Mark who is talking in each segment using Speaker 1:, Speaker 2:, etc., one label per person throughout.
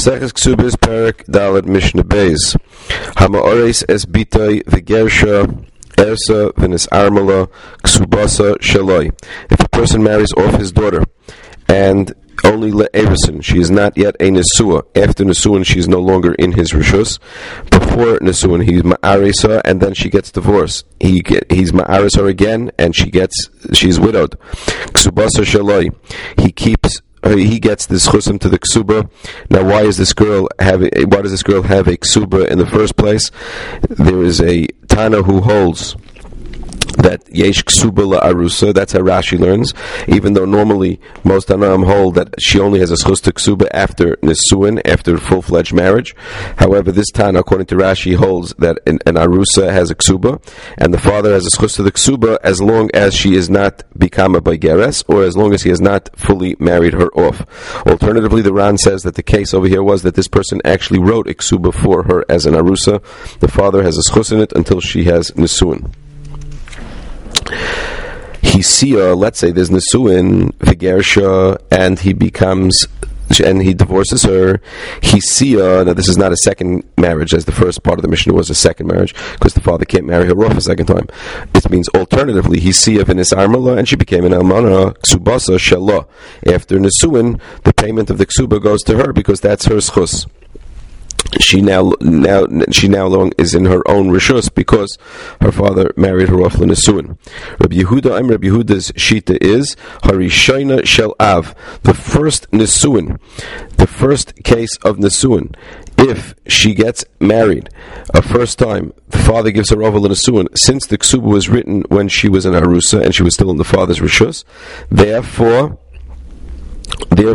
Speaker 1: Maseches Ksubas Perek Dalet Mishnah Beis. Hamaores es bitay v'gersha ersa v'nis armala ksubasa shaloi. If a person marries off his daughter and only le'erison, she is not yet a nesua. After nesuin, she is no longer in his rishus. Before nesuin, he's ma'arisa, and then she gets divorced. He's ma'arisa again, and she's widowed. Ksubasa shaloi. He gets this chusim to the ksuba. Now, why does this girl have a ksuba in the first place? There is a Tana who holds that yesh ksuba la'arusa. That's how Rashi learns. Even though normally most Tanaim hold that she only has a schus to ksuba after nisuin, after full-fledged marriage. However, this Tana, according to Rashi, holds that an arusa has a ksuba, and the father has a schus to the ksuba as long as she is not become a baigeres, or as long as he has not fully married her off. Alternatively, the Ran says that the case over here was that this person actually wrote a ksuba for her as an arusa. The father has a schus in it until she has nisuin. Let's say there's Nesuin, Vigersha, and he divorces her. Now this is not a second marriage, as the first part of the Mishnah was a second marriage, because the father can't marry her off a second time. It means alternatively, Hisiya v'nis armala, and she became an almana, Ksubasa Shalah. After Nesuin, the payment of the Ksuba goes to her, because that's her schus. She now is in her own rishus because her father married her off l'nesuin. Rabbi Yehuda's shita is harishayna shel av, the first nesuin, the first case of nesuin. If she gets married a first time, the father gives her over l'nesuin. Since the ksuba was written when she was an arusa and she was still in the father's rishus, therefore, the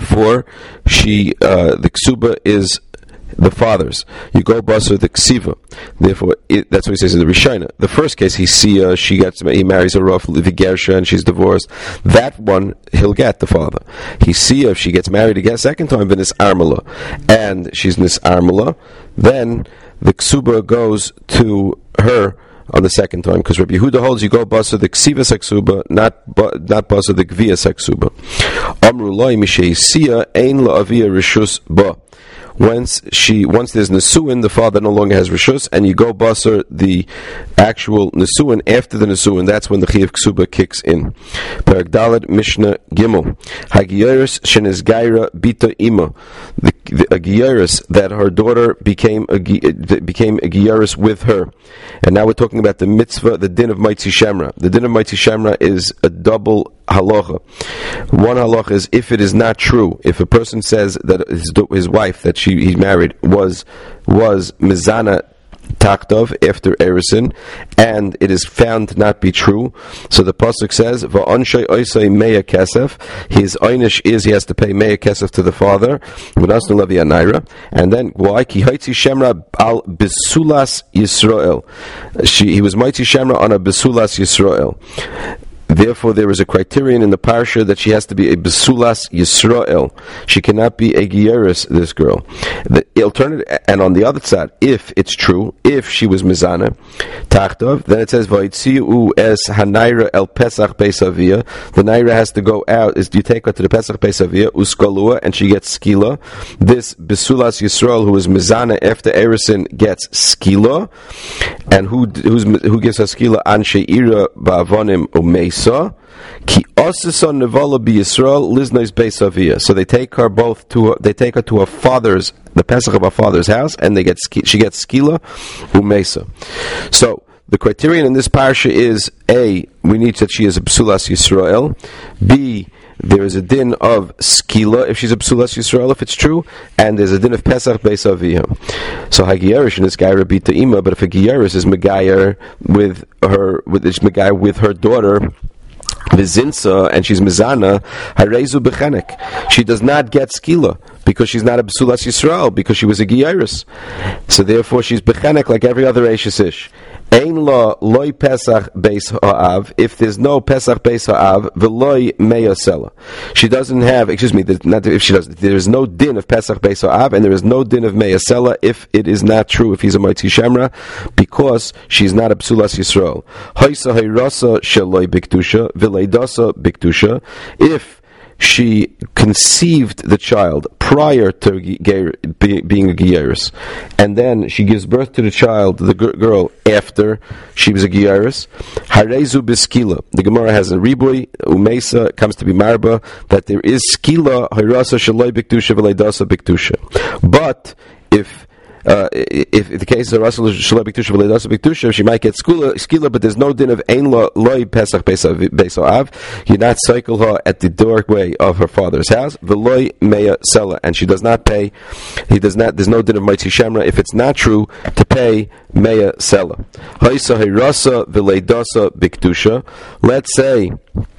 Speaker 1: ksuba is the father's. You go basar the ksiva. Therefore, that's what he says in the Rishayna. The first case, he marries her off Vigersha and she's divorced. That one, he'll get the father. He if she gets married again second time, then it's armala, and she's nis armala, then the ksuba goes to her on the second time, because Rabbi Yehuda holds you go basa the ksiva seksuba, not basa the gvia seksuba. Amru loy misheisiya ein la'avia rishus ba. Once there's nesuin, the father no longer has rishus, and you go basar the actual nesuin after the nesuin. That's when the chiyuv ksuba kicks in. Perek Dalet Mishnah Gimel. Hagiyaris shenis gaira bita ima. The giyaris that her daughter became a giyaris with her. And now we're talking about the mitzvah, the din of Maitzi Shemra. The din of Maitzi Shemra is a double halacha. One halacha is if it is not true, if a person says that his wife that he married was mizana taktov after erison, and it is found to not be true, so the pasuk says va'anshay oisay meya kesef. His einish is he has to pay meya kesef to the father, and then why ki haitzi shemra al besulas Yisrael. He was mighty shemra on a besulas Yisrael. Therefore, there is a criterion in the parsha that she has to be a besulas Yisrael. She cannot be a giyaris, this girl. The alternative, and on the other side, if it's true, if she was mizana tachtov, then it says vayitziu es hanaira el pesach beisavia. The naira has to go out. You take her to the pesach beisavia uskalua, and she gets skila. This besulas Yisrael who is mizana after erison gets skila, and who gives her skila? Anshe ira ba'avonim umeis. So they take her to her father's, the Pesach of her father's house, and she gets skila umesa. So the criterion in this parsha is A, we need that she is a psulas Yisrael. B, there is a din of skila if she's a psulas Yisrael, if it's true, and there's a din of Pesach Beis Aviyah. So Hagiyarish in this gaira bita ima, but if a Giyaris is Megayer with her daughter Vizinsa, and she's mizana, harezu bechenek. She does not get skila because she's not a besulas Yisrael, because she was a giyaris. So therefore, she's bechenek like every other Eishes Ish. Ein la loy Pesach Beis Ha'av. If there's no Pesach Beis Ha'av, v'loy meyasela. She doesn't have. There is no din of Pesach Beis Ha'av, and there is no din of meyasela if it is not true. If he's a Maitzi Shemra, because she's not a Psulas Yisrael. Haisa hayrasa sheloy biktusha v'leidasa biktusha. If she conceived the child prior to being a Geiris, and then she gives birth to the child, the girl, after she was a Geiris, Harezu Biskila. The Gemara has a Ribui, Umesa, comes to be Marba, that there is Skila, Hayrasa Shalai Biktusha, Velaydasa Biktusha. But if the case of Rasul Shalai Biktusha V'Leidasa Biktusha, she might get skila, but there's no din of Ein Loi Pesach Beis Av. You not cycle her at the doorway of her father's house. V'Loi Meya Sela, and she does not pay. There's no din of Moitzi Shemra if it's not true to pay Meya Sela. Haisa Hirasa V'Leidasa Biktusha. Let's say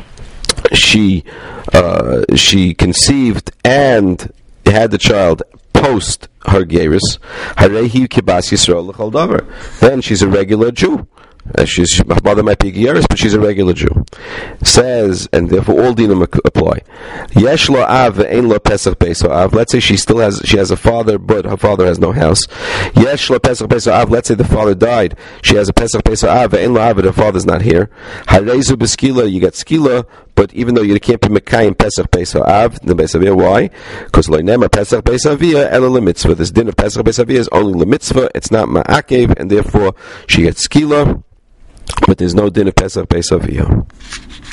Speaker 1: she conceived and had the child post her Geirus, Harehi Kibas Yisrael L'chol Davar. Then she's a regular Jew. Her mother might be a Geirus, but she's a regular Jew. Says, and therefore all dinim apply. Yesh lo av ve'ein lo pesach beis av. Let's say she has a father, but her father has no house. Yesh lo pesach beis av. Let's say the father died. She has a pesach beis av ve'ein lo av, but her father's not here. Harezu b'skila. You get skila. But even though you can't be Mekayim Pesach Beis Av, the Beis Aviyah, why? Because Lo Nemer Pesach Beis Aviyah Ela LeMitzvah. This din of Pesach Beis Aviyah is only LeMitzvah. It's not Ma'akev, and therefore she gets Skila. But there's no din of Pesach Beis Aviyah.